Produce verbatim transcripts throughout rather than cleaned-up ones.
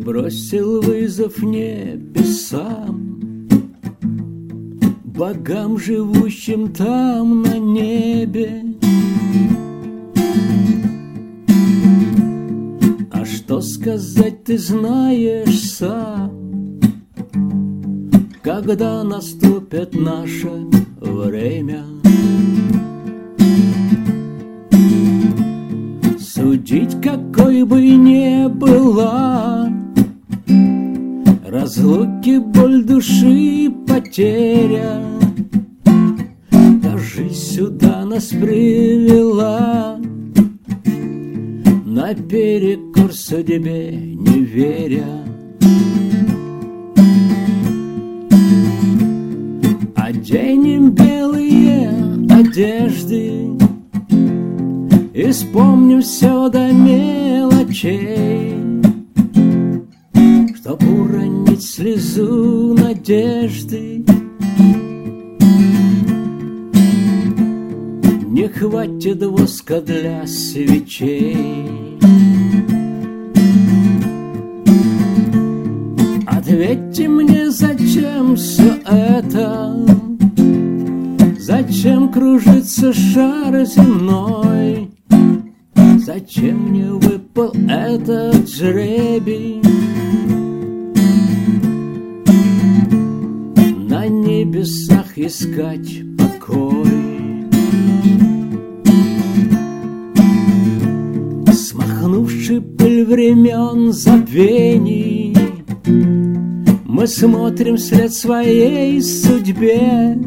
бросил вызов небесам, богам, живущим там на небе. А что сказать ты знаешь сам, когда наступит наше время? Судить, какой бы ни была разлуки, боль души, потеря, та жизнь сюда нас привела, наперекор судьбе не веря. Оденем белые одежды и вспомним все до мелочей, чтоб уронить слезу надежды. Не хватит воска для свечей. Ответьте мне, зачем все это? Зачем кружится шар земной? Зачем мне выпал этот жребий? На небесах искать покой. Смахнувши пыль времен забвений, мы смотрим вслед своей судьбе.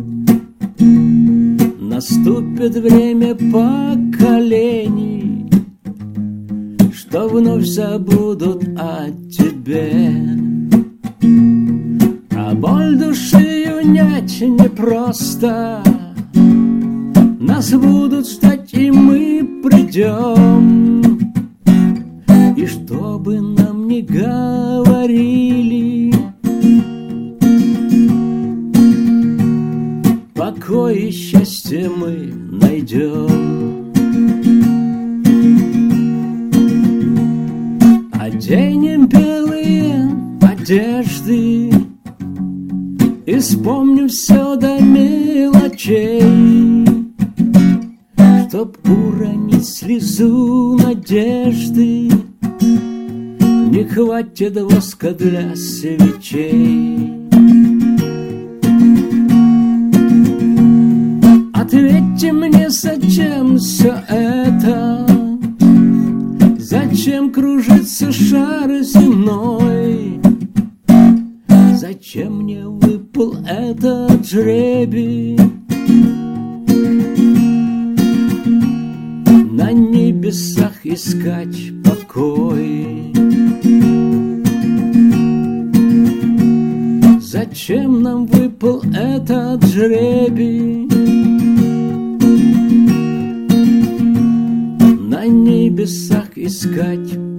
Наступит время поколений, что вновь забудут о тебе. А боль души унять непросто, нас будут ждать, и мы придем. И что бы нам ни говорили, покой и счастье мы найдем. Оденем белые одежды и вспомним все до мелочей, чтоб уронить слезу надежды. Не хватит воска для свечей. Ответьте мне, зачем все это? Зачем кружится шар земной? Зачем мне выпал этот жребий? На небесах искать покой. Зачем нам выпал этот жребий? На небесах искать